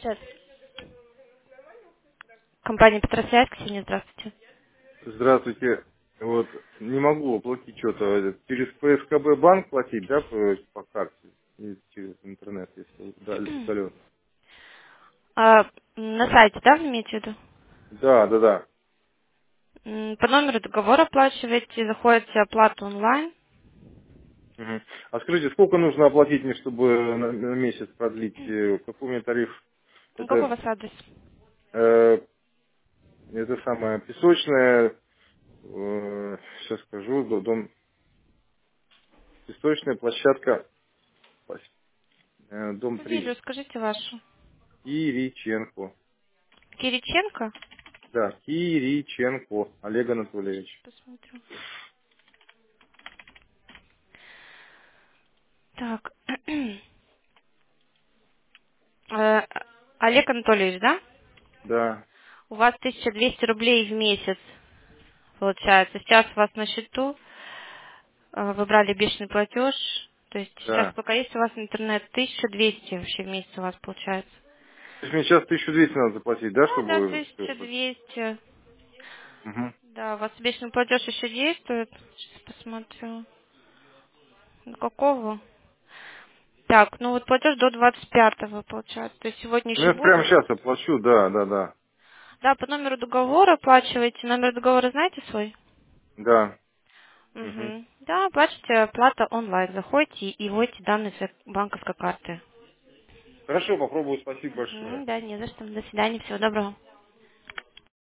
Сейчас. Компания Петросвязь, Ксения, здравствуйте. Здравствуйте. Вот не могу оплатить что-то. Через ПСКБ банк платить, да, по карте? И через интернет, если удален. На сайте, да, вы имеете в виду? Да, да, да. По номеру договора оплачиваете, заходите оплату онлайн. Мгм. А скажите, сколько нужно оплатить мне, чтобы на месяц продлить? Какой у меня тариф? Ну, какой у Это, вас адрес? э, это самое песочное, сейчас скажу, дом, песочная площадка, дом Фамилию 3, скажите вашу. Кириченко. Кириченко? Да, Кириченко Олег Анатольевич. Посмотрю. Так. Э, Олег Анатольевич, да? Да, У вас 1200 рублей в месяц получается. Сейчас у вас на счету вы брали бешеный платеж. То есть сейчас да. пока есть у вас интернет 1200 вообще в месяц у вас получается. То есть мне сейчас 1200 надо заплатить, да, Да, да, чтобы все это? 1200. Угу. Да, у вас бешеный платеж еще действует. Сейчас посмотрю. До какого? Так, ну вот платеж до 25-го получается. То есть сегодня Ну, еще я прямо будет. сейчас оплачу, да, да, да. Да, по номеру договора оплачиваете. Номер договора знаете свой? Да. Угу. Угу. Да, оплачиваете оплата онлайн. Заходите и вводите данные своей банковской карты. Хорошо, попробую, спасибо Угу. большое. Да, не за что. До свидания, всего доброго.